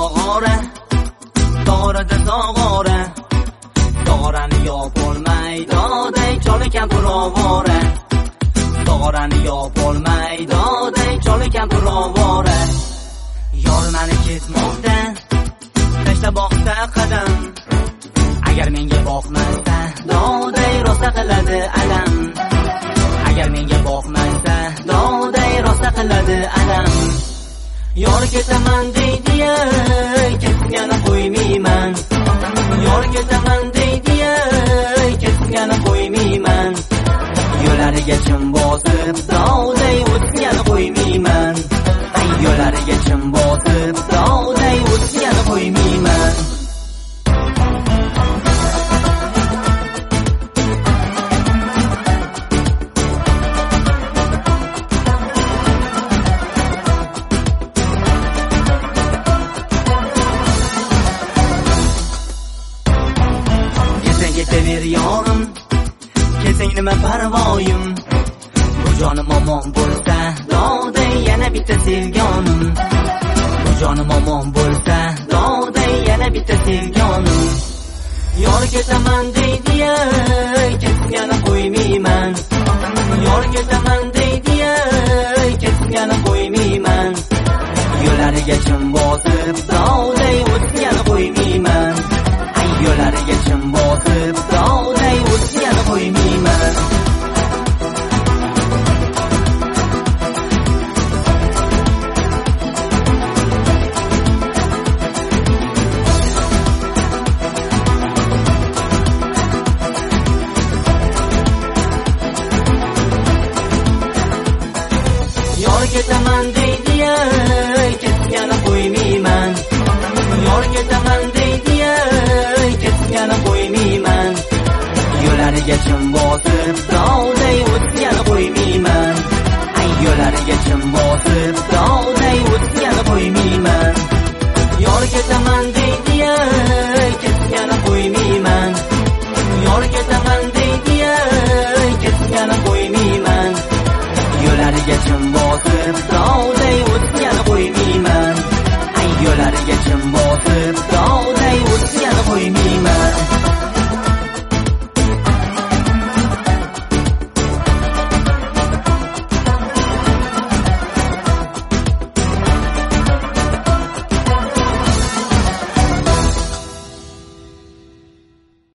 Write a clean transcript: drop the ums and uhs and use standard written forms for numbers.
zog'ora, zog'orada zog'ora, zog'orani yopolmaydi oday choli kampir ovora, zog'orani yopolmaydi oday choli kampir ovora. Yor meni ketmoqda, tashla boqsa qadam, agar menga boqmasa doday rosa qiladi alam, agar menga boqmasa doday rosa qiladi alam. Yor ketaman deydi-ya, ketgani qo'ymayman, yor ketaman deydi-ya, ketgani qo'ymayman, yo'lariga chim bosib doday o'tgani qo'ymayman, yo'lariga chim bosib doday o'tgani qo'ymayman. Ketaver yorim, ketsang nima parvoyim, bu jonim omon bo'lsa doday yana bitta sevganim, bu jonim omon bo'lsa doday yana bitta sevganim. Yor ketaman deydi-ya, ketgani qo'ymayman, yor ketaman deydi-ya, ketgani qo'ymayman, yo'lariga chim bosib doday o'tgani qo'ymayman, yo'lariga chim bosib doday o'tgani qo'ymayman. Yor ketaman deydi-ya, ketgani qo'ymayman, yor ketaman deydi-ya, ketgani qo'ymayman, yo'lariga chim bosib doday o'tgani qo'ymayman, yo'lariga chim bosib doday o'tgani qo'ymayman. Yor ketaman deydi-ya, ketgani qo'ymayman, yor ketaman deydi-ya, ketgani qo'ymayman, yo'lariga chim bosib